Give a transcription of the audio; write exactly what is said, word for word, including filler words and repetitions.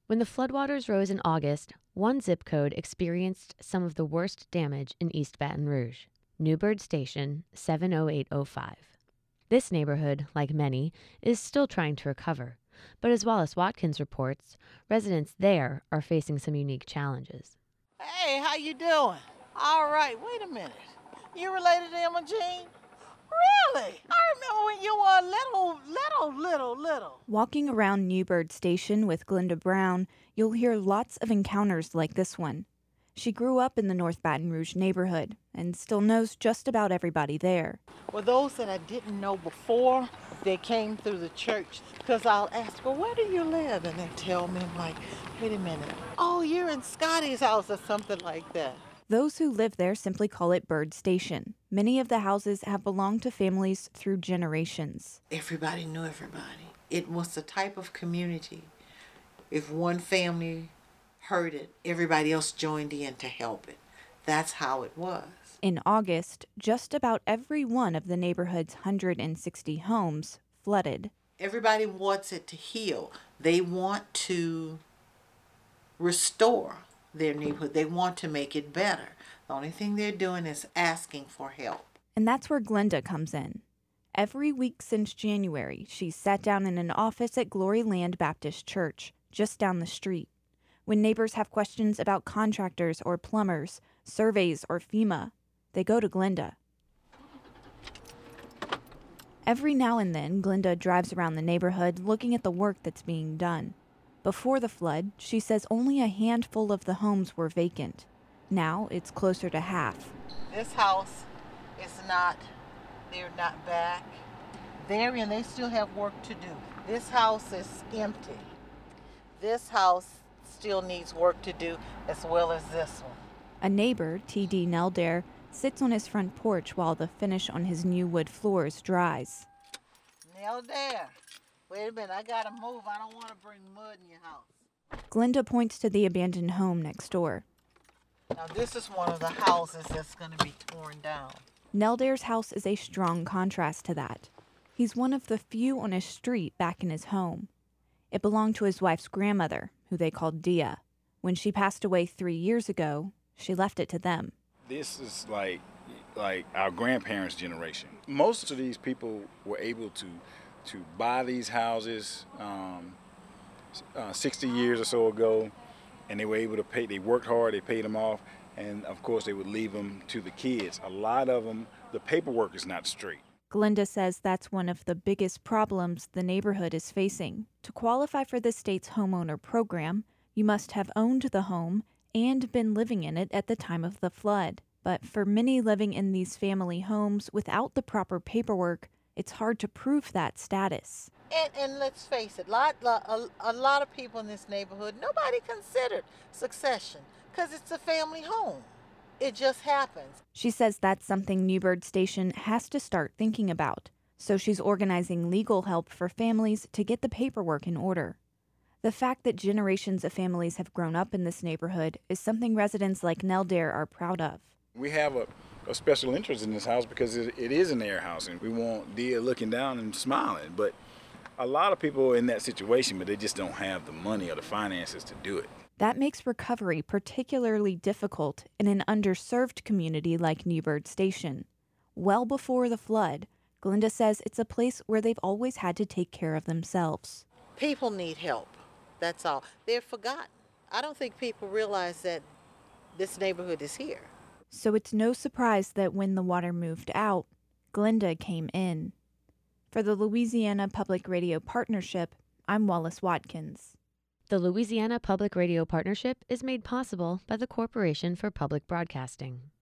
When the floodwaters rose in August, one zip code experienced some of the worst damage in East Baton Rouge, Newbird Station seven oh eight oh five. This neighborhood, like many, is still trying to recover, but as Wallace Watkins reports, residents there are facing some unique challenges. Hey, how you doing? All right, wait a minute. You related to Emma Jean? Really? I remember when you were little, little, little, little. Walking around Newbird Station with Glenda Brown, you'll hear lots of encounters like this one. She grew up in the North Baton Rouge neighborhood and still knows just about everybody there. Well, those that I didn't know before, they came through the church because I'll ask, well, where do you live? And they tell me, I'm like, wait a minute. Oh, you're in Scotty's house or something like that. Those who live there simply call it Bird Station. Many of the houses have belonged to families through generations. Everybody knew everybody. It was the type of community. If one family heard it, everybody else joined in to help it. That's how it was. In August, just about every one of the neighborhood's one hundred sixty homes flooded. Everybody wants it to heal. They want to restore their neighborhood. They want to make it better. The only thing they're doing is asking for help. And that's where Glenda comes in. Every week since January, she's sat down in an office at Glory Land Baptist Church, just down the street. When neighbors have questions about contractors or plumbers, surveys or FEMA, they go to Glenda. Every now and then, Glenda drives around the neighborhood looking at the work that's being done. Before the flood, she says only a handful of the homes were vacant. Now it's closer to half. This house is not, they're not back. They're in, they still have work to do. This house is empty. This house still needs work to do as well as this one. A neighbor, T D Neldair, sits on his front porch while the finish on his new wood floors dries. Neldair, wait a minute, I gotta move. I don't want to bring mud in your house. Glenda points to the abandoned home next door. Now this is one of the houses that's gonna be torn down. Neldair's house is a strong contrast to that. He's one of the few on his street back in his home. It belonged to his wife's grandmother, who they called Dia. When she passed away three years ago, she left it to them. This is like like our grandparents' generation. Most of these people were able to to buy these houses um, uh, sixty years or so ago, and they were able to pay. They worked hard, they paid them off, and of course they would leave them to the kids. A lot of them, the paperwork is not straight. Glenda says that's one of the biggest problems the neighborhood is facing. To qualify for the state's homeowner program, you must have owned the home and been living in it at the time of the flood. But for many living in these family homes without the proper paperwork, it's hard to prove that status. And, and let's face it, lot, a, a lot of people in this neighborhood, nobody considered succession because it's a family home. It just happens. She says that's something Newbird Station has to start thinking about. So she's organizing legal help for families to get the paperwork in order. The fact that generations of families have grown up in this neighborhood is something residents like Neldair are proud of. We have a, a special interest in this house because it, it is an air house, and we want Dia looking down and smiling. But a lot of people are in that situation, but they just don't have the money or the finances to do it. That makes recovery particularly difficult in an underserved community like Newbird Station. Well before the flood, Glenda says it's a place where they've always had to take care of themselves. People need help. That's all. They're forgotten. I don't think people realize that this neighborhood is here. So it's no surprise that when the water moved out, Glenda came in. For the Louisiana Public Radio Partnership, I'm Wallace Watkins. The Louisiana Public Radio Partnership is made possible by the Corporation for Public Broadcasting.